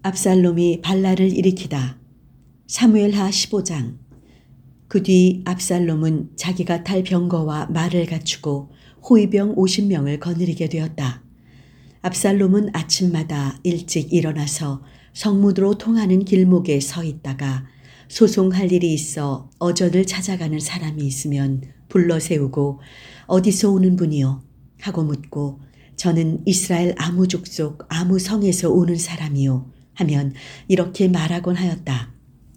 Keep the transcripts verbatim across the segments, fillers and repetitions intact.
압살롬이 반란을 일으키다. 사무엘하 십오 장. 그 뒤 압살롬은 자기가 탈 병거와 말을 갖추고 호위병 오십 명을 거느리게 되었다. 압살롬은 아침마다 일찍 일어나서 성문으로 통하는 길목에 서 있다가 소송할 일이 있어 어전을 찾아가는 사람이 있으면 불러 세우고 어디서 오는 분이요? 하고 묻고 저는 이스라엘 아무 족속 아무 성에서 오는 사람이요 하면 이렇게 말하곤 하였다.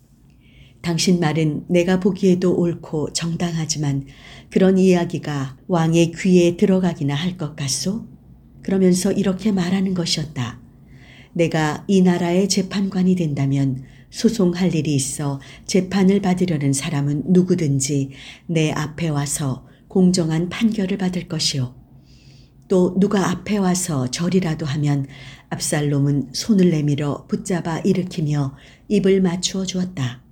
당신 말은 내가 보기에도 옳고 정당하지만 그런 이야기가 왕의 귀에 들어가기나 할 것 같소? 그러면서 이렇게 말하는 것이었다. 내가 이 나라의 재판관이 된다면 소송할 일이 있어 재판을 받으려는 사람은 누구든지 내 앞에 와서 공정한 판결을 받을 것이요. 또 누가 앞에 와서 절이라도 하면 압살롬은 손을 내밀어 붙잡아 일으키며 입을 맞추어 주었다.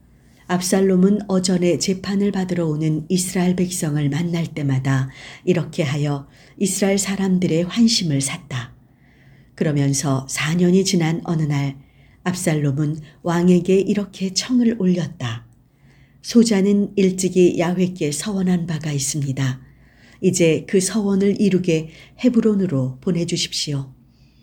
압살롬은 어전에 재판을 받으러 오는 이스라엘 백성을 만날 때마다 이렇게 하여 이스라엘 사람들의 환심을 샀다. 그러면서 사 년이 지난 어느 날 압살롬은 왕에게 이렇게 청을 올렸다. 소자는 일찍이 야훼께 서원한 바가 있습니다. 이제 그 서원을 이루게 헤브론으로 보내주십시오.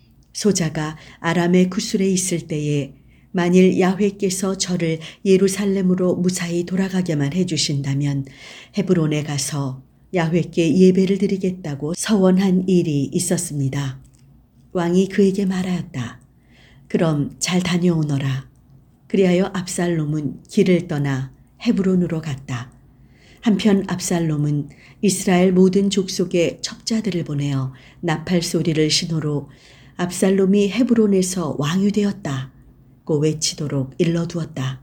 소자가 아람의 구술에 있을 때에 만일 야훼께서 저를 예루살렘으로 무사히 돌아가게만 해주신다면 헤브론에 가서 야훼께 예배를 드리겠다고 서원한 일이 있었습니다. 왕이 그에게 말하였다. 그럼 잘 다녀오너라. 그리하여 압살롬은 길을 떠나 헤브론으로 갔다. 한편 압살롬은 이스라엘 모든 족속의 첩자들을 보내어 나팔 소리를 신호로 압살롬이 헤브론에서 왕이 되었다 고 외치도록 일러두었다.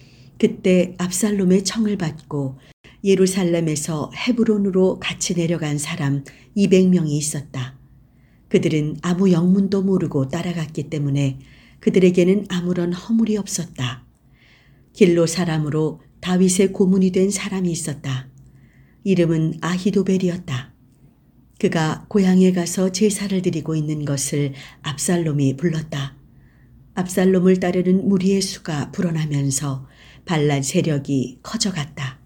그때 압살롬의 청을 받고 예루살렘에서 헤브론으로 같이 내려간 사람 이백 명이 있었다. 그들은 아무 영문도 모르고 따라갔기 때문에 그들에게는 아무런 허물이 없었다. 길로 사람으로 다윗의 고문이 된 사람이 있었다. 이름은 아히도벨이었다. 그가 고향에 가서 제사를 드리고 있는 것을 압살롬이 불렀다. 압살롬을 따르는 무리의 수가 불어나면서 반란 세력이 커져갔다.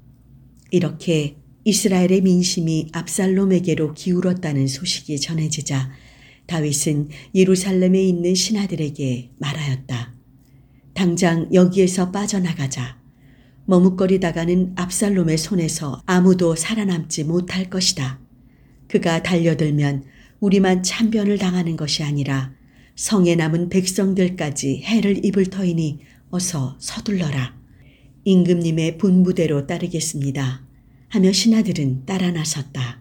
이렇게 이스라엘의 민심이 압살롬에게로 기울었다는 소식이 전해지자 다윗은 예루살렘에 있는 신하들에게 말하였다. 당장 여기에서 빠져나가자. 머뭇거리다가는 압살롬의 손에서 아무도 살아남지 못할 것이다. 그가 달려들면 우리만 참변을 당하는 것이 아니라 성에 남은 백성들까지 해를 입을 터이니 어서 서둘러라. 임금님의 분부대로 따르겠습니다. 하며 신하들은 따라 나섰다.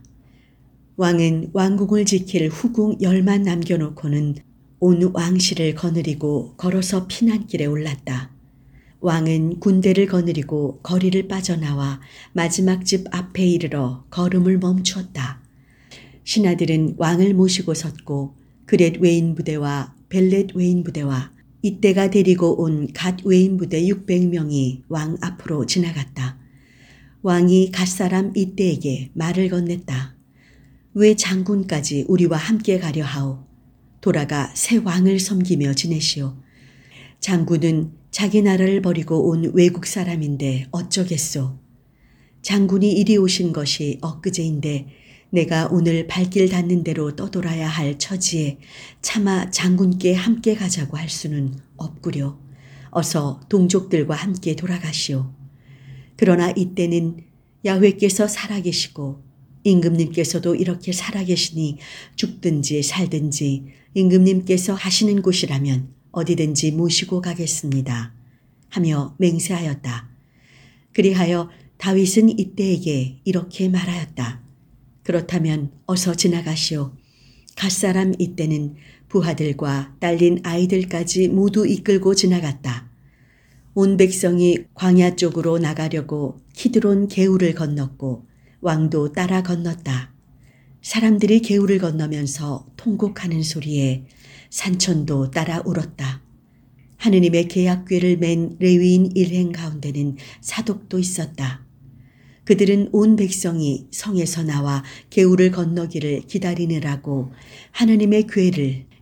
왕은 왕궁을 지킬 후궁 열만 남겨놓고는 온 왕실을 거느리고 걸어서 피난길에 올랐다. 왕은 군대를 거느리고 거리를 빠져나와 마지막 집 앞에 이르러 걸음을 멈추었다. 신하들은 왕을 모시고 섰고 그렛 외인 부대와 벨렛 외인 부대와 이때가 데리고 온 갓 외인 부대 육백 명이 왕 앞으로 지나갔다. 왕이 갓 사람 이때에게 말을 건넸다. 왜 장군까지 우리와 함께 가려 하오? 돌아가 새 왕을 섬기며 지내시오. 장군은 자기 나라를 버리고 온 외국 사람인데 어쩌겠소. 장군이 이리 오신 것이 엊그제인데 내가 오늘 발길 닿는 대로 떠돌아야 할 처지에 차마 장군께 함께 가자고 할 수는 없구려. 어서 동족들과 함께 돌아가시오. 그러나 이때는 야훼께서 살아계시고 임금님께서도 이렇게 살아계시니 죽든지 살든지 임금님께서 하시는 곳이라면 어디든지 모시고 가겠습니다. 하며 맹세하였다. 그리하여 다윗은 이때에게 이렇게 말하였다. 그렇다면 어서 지나가시오. 갓사람 이때는 부하들과 딸린 아이들까지 모두 이끌고 지나갔다. 온 백성이 광야 쪽으로 나가려고 키드론 개울을 건넜고 왕도 따라 건넜다. 사람들이 개울을 건너면서 통곡하는 소리에 산천도 따라 울었다. 하느님의 계약궤를 맨 레위인 일행 가운데는 사독도 있었다. 그들은 온 백성이 성에서 나와 개울을 건너기를 기다리느라고 하느님의 궤를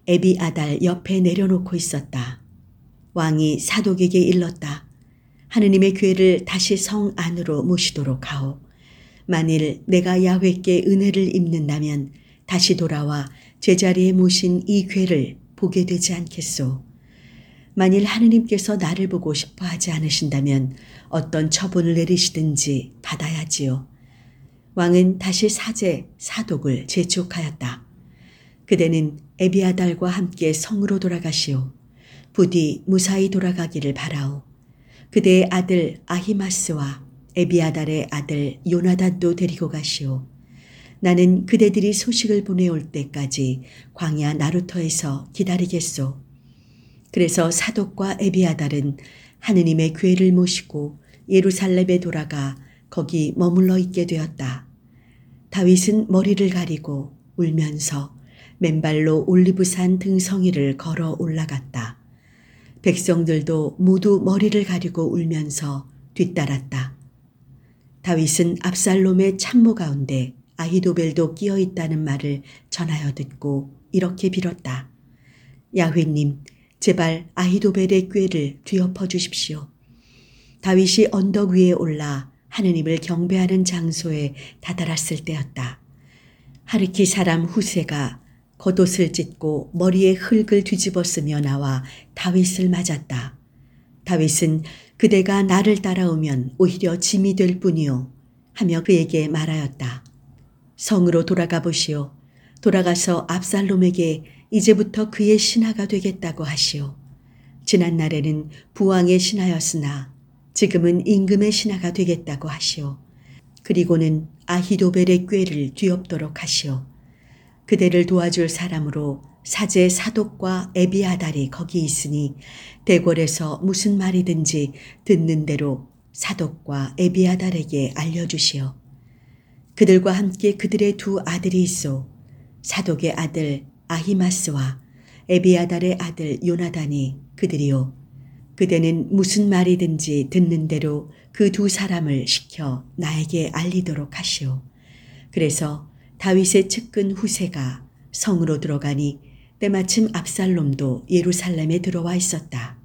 에비아달 옆에 내려놓고 있었다. 왕이 사독에게 일렀다. 하느님의 괴를 다시 성 안으로 모시도록 하오. 만일 내가 야훼께 은혜를 입는다면 다시 돌아와 제자리에 모신 이 괴를 보게 되지 않겠소. 만일 하느님께서 나를 보고 싶어 하지 않으신다면 어떤 처분을 내리시든지 받아야지요. 왕은 다시 사제 사독을 재촉하였다. 그대는 에비아달과 함께 성으로 돌아가시오. 부디 무사히 돌아가기를 바라오. 그대의 아들 아히마스와 에비아달의 아들 요나단도 데리고 가시오. 나는 그대들이 소식을 보내올 때까지 광야 나루터에서 기다리겠소. 그래서 사독과 에비아달은 하느님의 괴를 모시고 예루살렘에 돌아가 거기 머물러 있게 되었다. 다윗은 머리를 가리고 울면서 맨발로 올리브산 등성이를 걸어 올라갔다. 백성들도 모두 머리를 가리고 울면서 뒤따랐다. 다윗은 압살롬의 참모 가운데 아히도벨도 끼어 있다는 말을 전하여 듣고 이렇게 빌었다. 야훼님, 제발 아히도벨의 꾀를 뒤엎어 주십시오. 다윗이 언덕 위에 올라 하느님을 경배하는 장소에 다다랐을 때였다. 하르키 사람 후세가 겉옷을 찢고 머리에 흙을 뒤집어 쓰며 나와 다윗을 맞았다. 다윗은 그대가 나를 따라오면 오히려 짐이 될 뿐이요 하며 그에게 말하였다. 성으로 돌아가 보시오. 돌아가서 압살롬에게 이제부터 그의 신하가 되겠다고 하시오. 지난날에는 부왕의 신하였으나 지금은 임금의 신하가 되겠다고 하시오. 그리고는 아히도벨의 꾀를 뒤엎도록 하시오. 그대를 도와줄 사람으로 사제 사독과 에비아달이 거기 있으니 대궐에서 무슨 말이든지 듣는 대로 사독과 에비아달에게 알려주시오. 그들과 함께 그들의 두 아들이 있어 사독의 아들 아히마스와 에비아달의 아들 요나단이 그들이요. 그대는 무슨 말이든지 듣는 대로 그 두 사람을 시켜 나에게 알리도록 하시오. 그래서 다윗의 측근 후세가 성으로 들어가니 때마침 압살롬도 예루살렘에 들어와 있었다.